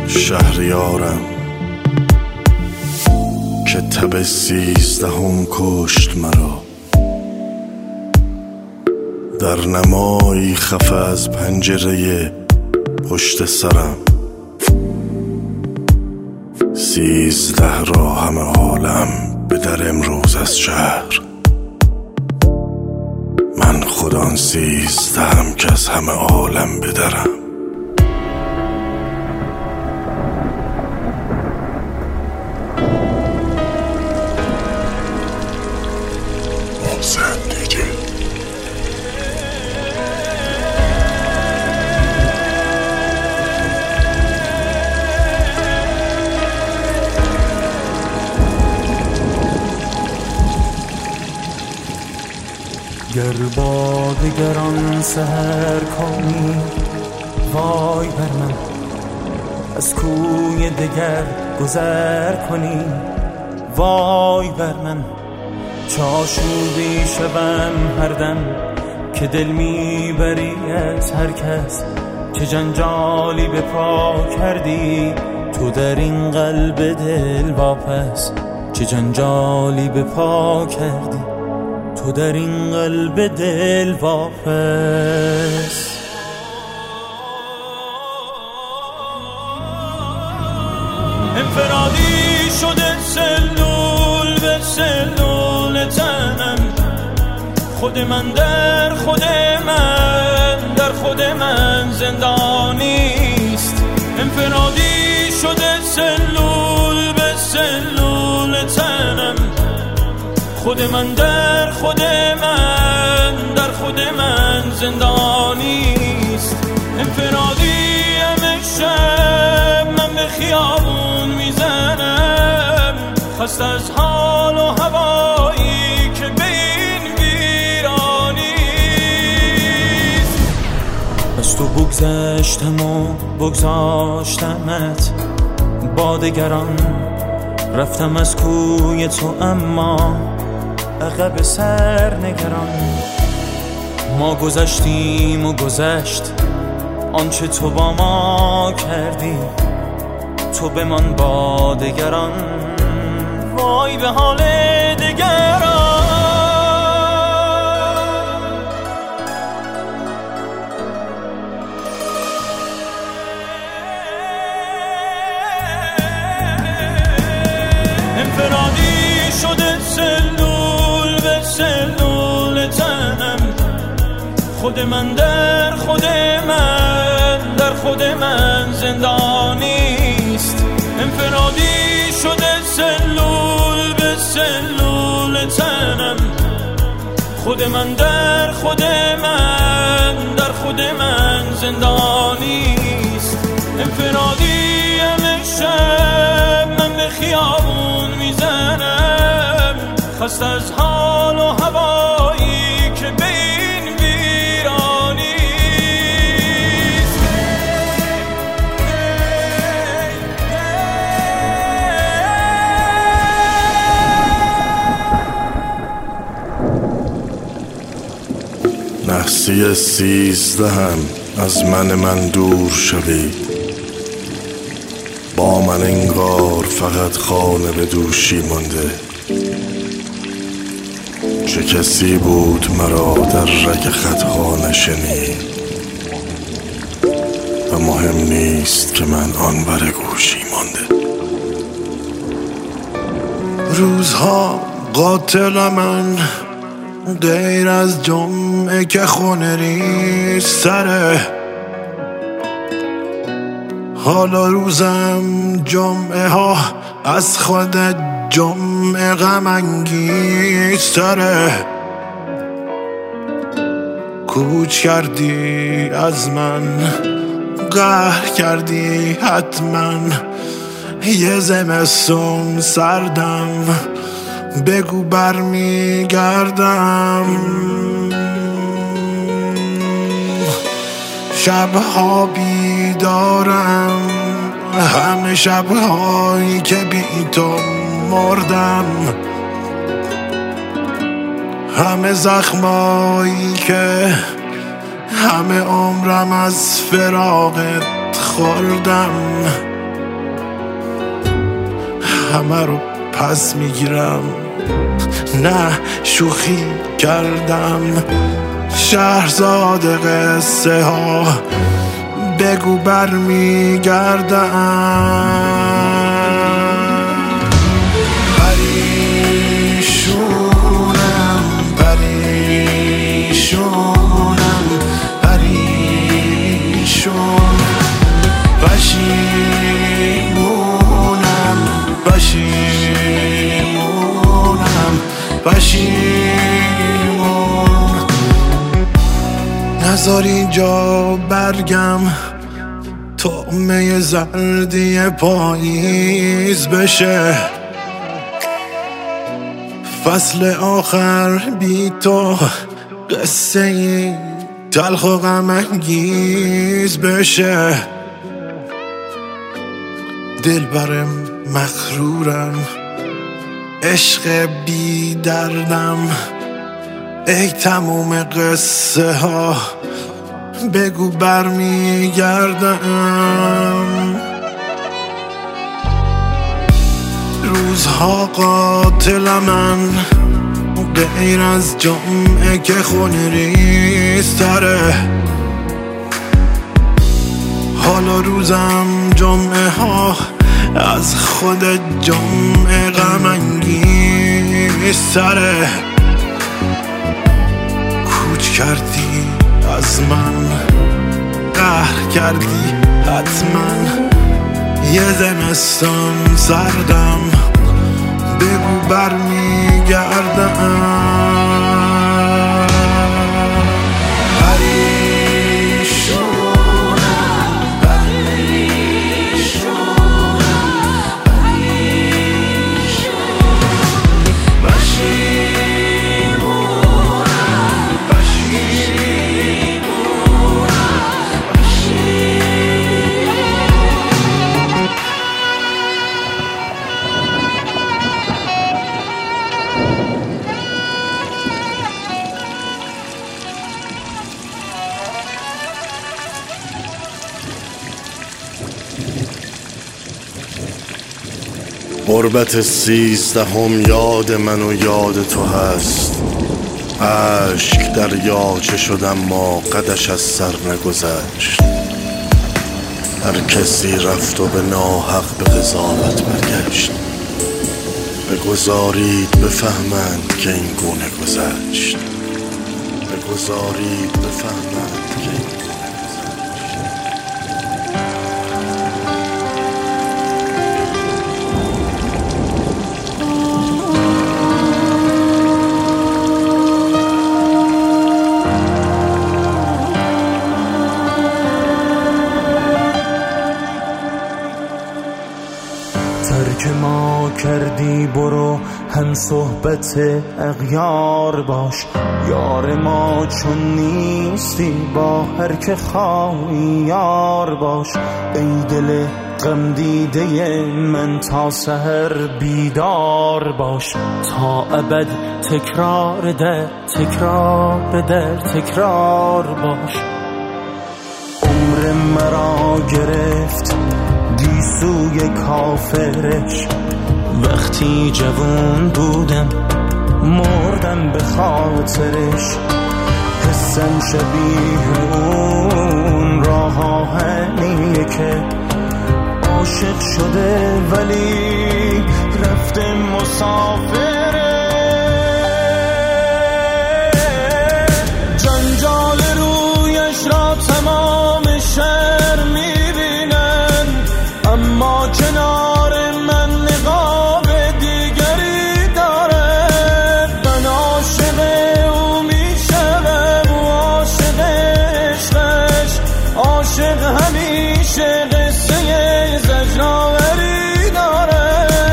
شهریارم که تب 13 کشت مرا، در نمایی خفه از پنجره پشت سرم. 13 را همه عالم به در امروز از شهر، من خودان 13 که از همه عالم بدرم. گر با دگران سحر کنی وای بر من، از کوی دگر گذر کنی وای بر من. چاشوبی شوم هر دم که دل میبری از هر کس، چه جنجالی به پا کردی تو در این قلب دل واپس، چه جنجالی به پا کردی تو در این قلب دل واپس. انفرادی شده سلول به سلول تنم، خود من در خود من در خود من زندانیست. انفرادی شده سلول به سلول تنم، خود من در خود من در خود من زندانیست. انفرادیم شب من به خیابون میزنم، خست از حال و هوایی که به این ویرانیست. از تو بگذشتم و بگذاشتمت با دگران، رفتم از کوی تو اما عقب سر نگران. ما گذشتیم و گذشت آنچه تو با ما کردی، تو بمان با دگران وای به حال دگران. انفرادی شده سلول به سلول تنم، خود من در خود من در خود من زندانیست. انفرادی شده سلول به سلول تنم، خود من در خود من در خود من زندانیست. انفرادیم شب من به خیابون میزنم، خست از حال و هوایی که به این ویرانیست. نحسی 13 از من دور شوید، با من انگار فقط خانه به دوشی مانده. چه کسی بود مرا در رگ خطها نشنید و مهم نیست که من آن بر گوشی مانده. روزها قاتل من غیر از جمعه که خونه ریز سره، حالا روزم جمعه ها از خود جمعه غم انگیز تره. کوچ کردی از من، قهر کردی حتما، یه زمستون سردم، بگو برمیگردم. شبها بیدارم، همه شبهایی که بی تو مردم، همه زخمایی که همه عمرم از فراقت خوردم. همه رو پس میگیرم، نه شوخی کردم. شهرزاد قصه ها بگو برمیگردم. پریشونم پریشونم پریشون، پشیمونم پشیمونم پشیمون. نذار اینجا برگم طعمه زردی پاییز بشه، فصل آخر بی تو قصه ای تلخ و غم انگیز بشه. دلبرم مغرورم، عشق بی دردم، ای تموم قصه ها بگو برمیگردم. روزها قاتل من غیر از جمعه که خونریزتره، حالا روزم جمعه ها از خود جمعه غم انگیزتره. کوچ کردی از من، قهر کردی حتما، یه زمستان سردم بگو برمیگردم. غربت 13 یاد من و یاد تو هست. عشق دریاچه شدم ما قدش از سر نگذشت. هر کسی رفت و به ناحق به قضاوت برگشت. بگذارید بفهمند که این گونه گذشت. بگذارید بفهمند که این گونه گذشت. ترک ما کردی برو هم صحبت اغیار باش، یار ما چون نیستی با هر که خواهی یار باش. ای دل غم دیده من تا سحر بیدار باش، تا ابد تکرار در تکرار در تکرار باش. عمر مرا گرفت گیسوی کافرش، وقتی جوان بودم مردم به خاطرش. حسم شبیه اون راه آهنیه که عاشق شده ولی رفته مسافره. جنجال رویش را تمام شهر میبینن، اما کنار من نقاب دیگری داره. من عاشق او میشم و عاشق عشقش، عاشق همیشه قصه زجرآوری داره.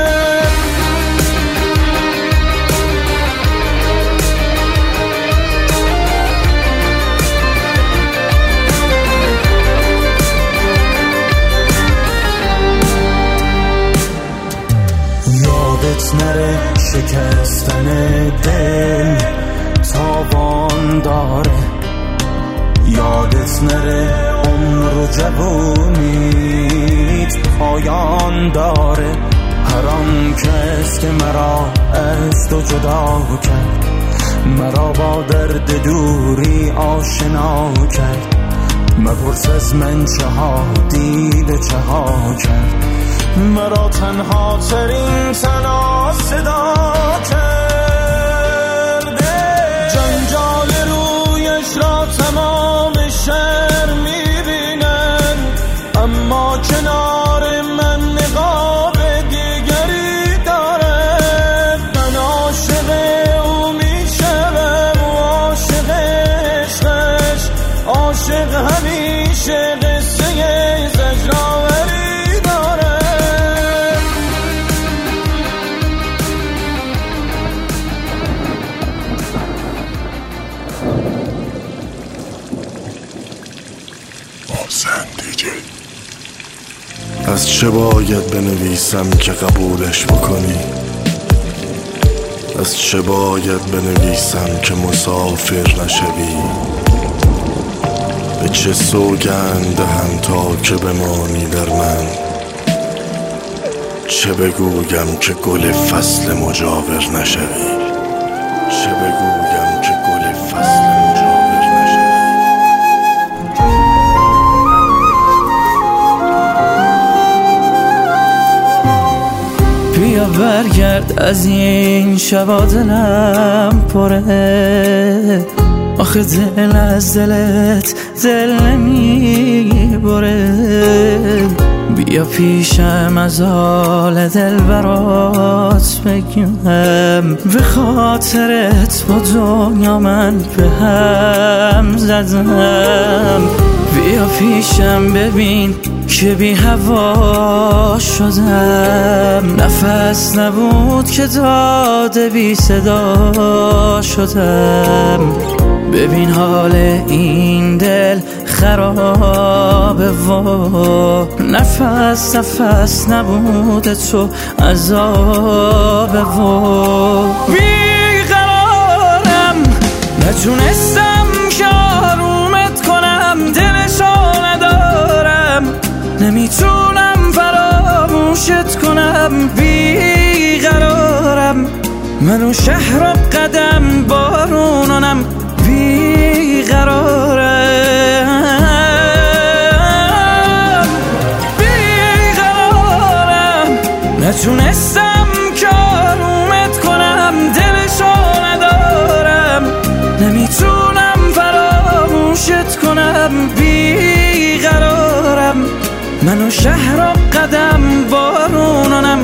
یادت نره شکستن دل تاوان داره، یادت نره عمر و جوونیت پایان داره. هر آن کس که مرا از تو جدا کرد، مرا با درد دوری آشنا کرد. مپرس از من چه ها دیده چه ها کرد، مرا تنها ترین تنها صدا کرده. جنجال رویش را تمام شهر میبینن، اما کنار من نقاب دیگری دارد. من عاشق او میشوم و عاشق عشقش، عاشق همیشه قصه زجرآوری داره. از چه باید بنویسم که قبولش بکنی؟ از چه باید بنویسم که مسافر نشوی؟ به چه سوگند دهم تا که بمانی در من؟ چه بگویم که گل فصل مجاور نشوی؟ چه بگویم که گل فصل مجاور نشوی؟ بیا برگرد از این شبا دلم پره، آخه دل از دلت دل نمیبره. بیا پیشم از حال دل برات بگم، به خاطرت با دنیا من به هم زدم. بیا پیشم ببین که بی هوا شدم، نفس نبود که داده بی صدا شدم. ببین حال این دل خرابه و نفس نبود تو عذابه و بیقرارم، نتونستم که آرومت کنم، دلشو ندارم، نمیتونم فراموشت کنم. بیقرارم، منو شهر و قدم بارونانم. بیقرارم، نتونستم که آرومت کنم، دلشو ندارم، نمیتونم فراموشت کنم. بیقرارم، منو شهر و قدم بارونانم.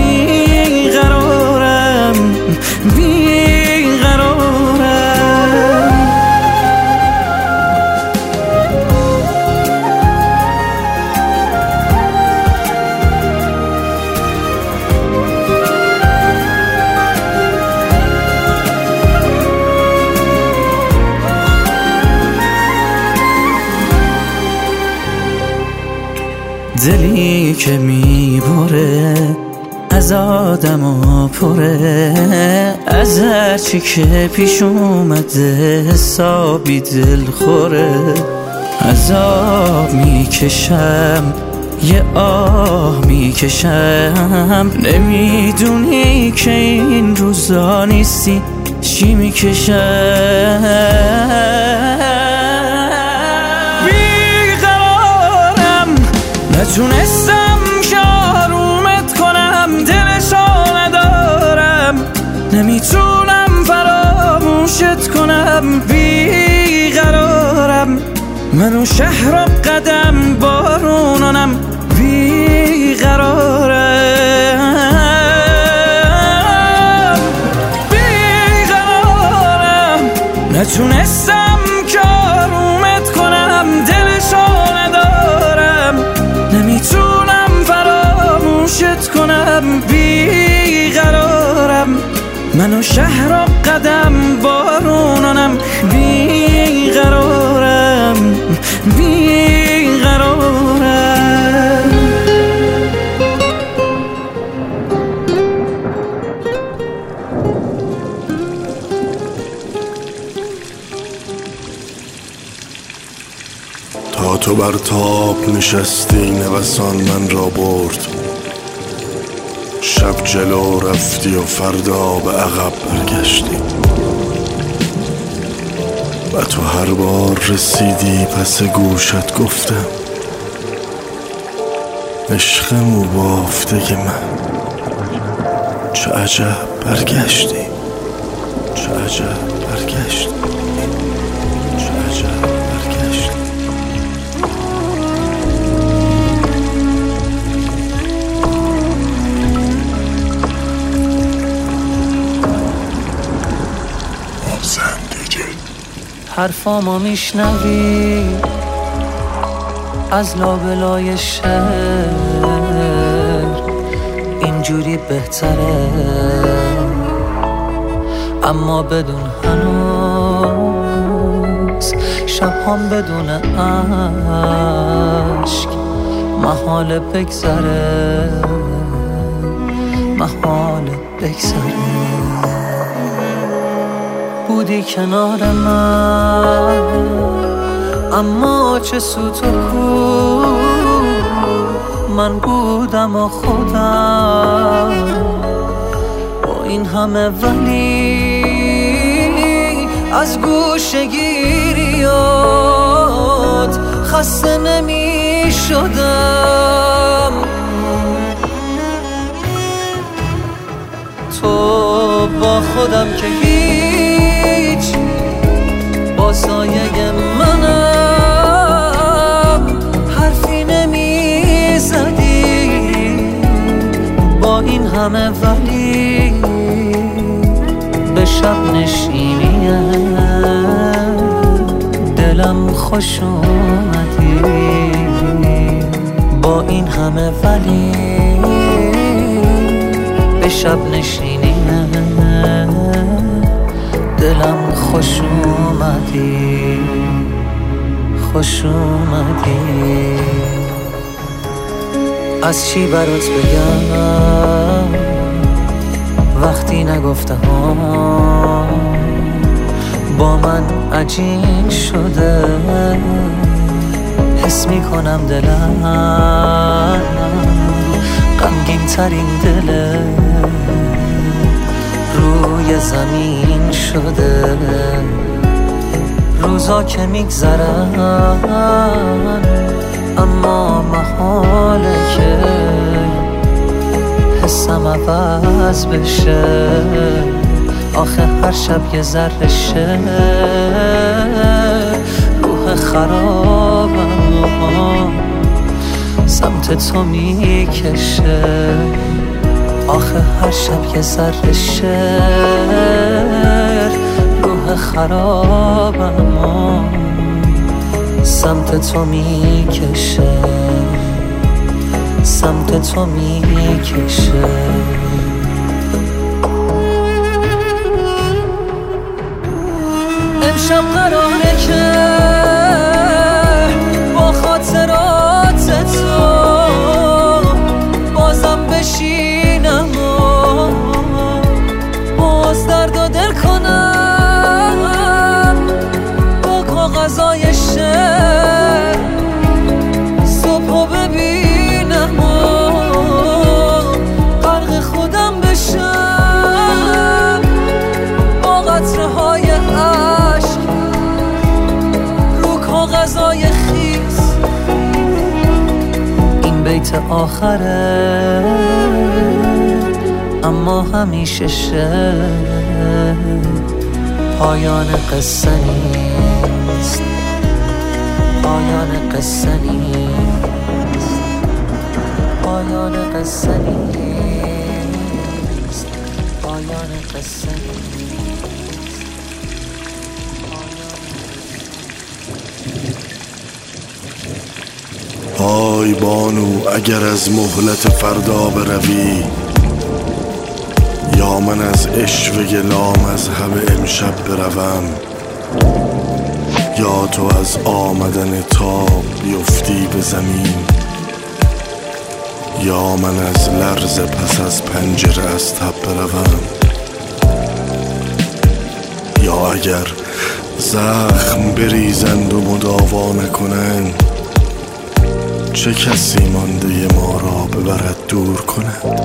بیقرارم، دلی که میبره از آدم و پره، از هرچی که پیش اومده حسابی دل خوره. عذاب میکشم یه آه میکشم، نمیدونی که این روزا نیستی چی میکشم. نتونستم که آرومت کنم، دلشو ندارم، نمیتونم فراموشت کنم. بیقرارم، منو شهر و قدم بارونانم. بیقرارم، نتونستم که آرومت کنم، دلشو ندارم، نمیتونم فراموشت کنم. بیقرارم، منو شهر و قدم بارونانم. بیقرارم، تا تو بر تاب نشستی نوسان من را برد، شب جلو رفتی و فردا به عقب برگشتی و تو هر بار رسیدی پس گوشت گفتم عشقمو بافته که من چه عجب برگشتی، چه عجب برگشتی، چه عجب برگشتی. حرفامو میشنوی از لابلای شهر، اینجوری بهتره اما بدون هنوز شبهام بدون عشق محال بگذره، محال بگذره. بودی کنار من اما چه سوت و کو، من بودم و خودم با این همه ولی از گوشه‌گیریات خسته نمی شدم. تو با خودم که هیچ با سایه منم حرفی نمی زدی با این همه ولی به شب نشینی دلم خوش اومدی با این همه ولی به شب نشینی دلم خوش اومدی، خوش اومدی. از چی برات بگم وقتی نگفتم با من عجین شده، حس میکنم دلم غمگین ترین دله روی زمین شده. روزا که میگذرن اما محاله که حسم عوض بشه. آخه هر شب یه ذره شه روح خرابم سمت تو میکشه. آخه هر شب یه ذره شعر روح خرابم سمت تو میکشه، سمت تو میکشه. امشب قراره که با خاطرات تو بازم بشینم و باز درد و دل کنم با کاغذای شعر صبحو ببینم و غرق خودم بشم با قطره های عشق رو کاغذای خیس. این بیت آخره اما همیشه پایان قصه نیست، پایان قصه نیست، پایان قصه نیست، پایان قصه نیست. آی بانو اگر از مهلت فردا بروی، یا من از عشوه لامذهب امشب بروم، یا تو از آمدن تاب بیفتی به زمین، یا من از لرز پس از پنجره از تب بروم، یا اگر زخم بریزند و مداوا نکنند چه کسی مانده ما را به ببرد دور کند.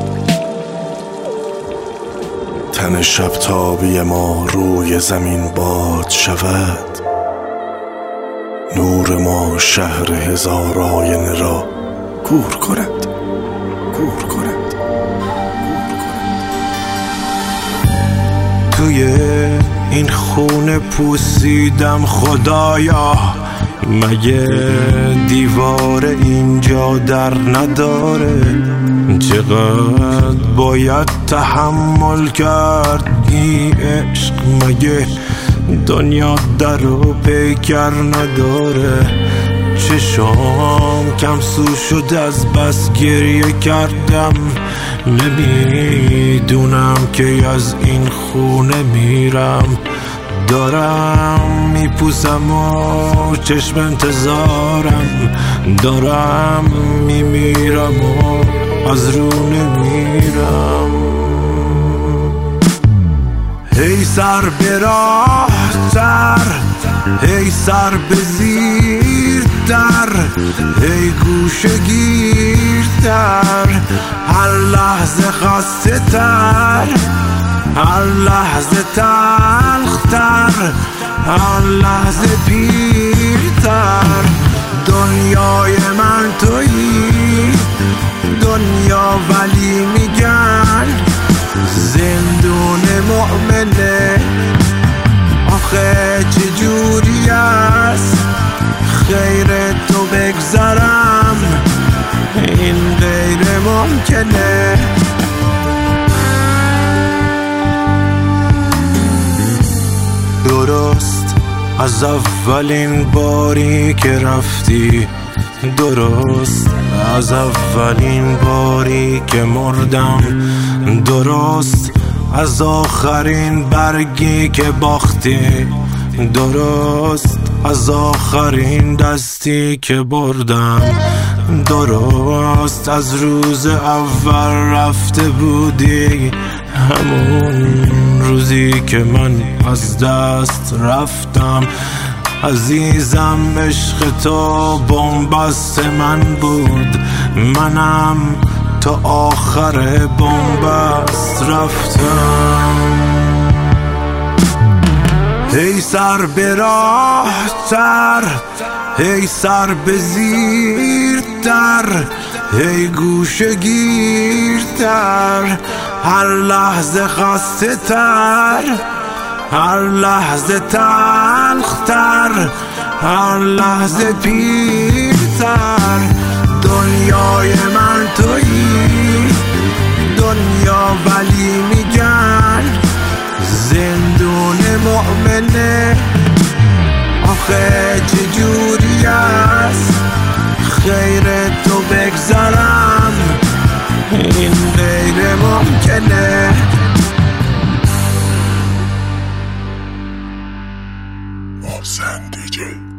تن شب تابی ما روی زمین باد شود، نور ما شهر هزار آینه را کور کند. توی این خونه پوسیدم خدایا، مگه دیوار اینجا در نداره؟ چقدر باید تحمل کرد این عشق، مگه دنیا در و پیکر نداره؟ چشام کم سو شد از بس گریه کردم، نمیدونم که از این خونه میرم. دارم میپوسم و چشم انتظارم، دارم میمیرم و از رو نمیرم. هی سر به راه تر، هی سر به زیر در، هی گوشه گیرتر، هر لحظه خسته تر، هر لحظه تلختر، هر لحظه پیرتر. دنیای من تویی دنیا، ولی میگن زندون مؤمنه. آخه چجوری است خیر تو بگذرم، این غیر ممکنه. درست از اولین باری که رفتی، درست از اولین باری که مردم، درست از آخرین برگی که باختی، درست از آخرین دستی که بردم، درست از روز اول رفته بودی، همون روزی که من از دست رفتم. عزیزم عشق تو بن‌بست من بود، منم تا آخر بن‌بست رفتم. هی سر به راه تر، هی سر به زیر در، هی گوشه گیرتر، هر لحظه خسته تر، هر لحظه تلختر، هر لحظه پیرتر. دنیای من تویی دنیا، ولی میگن زندون مؤمنه. آخه چجوری است خیر تو بگذرم، این غیر ممکنه. محسن دیجی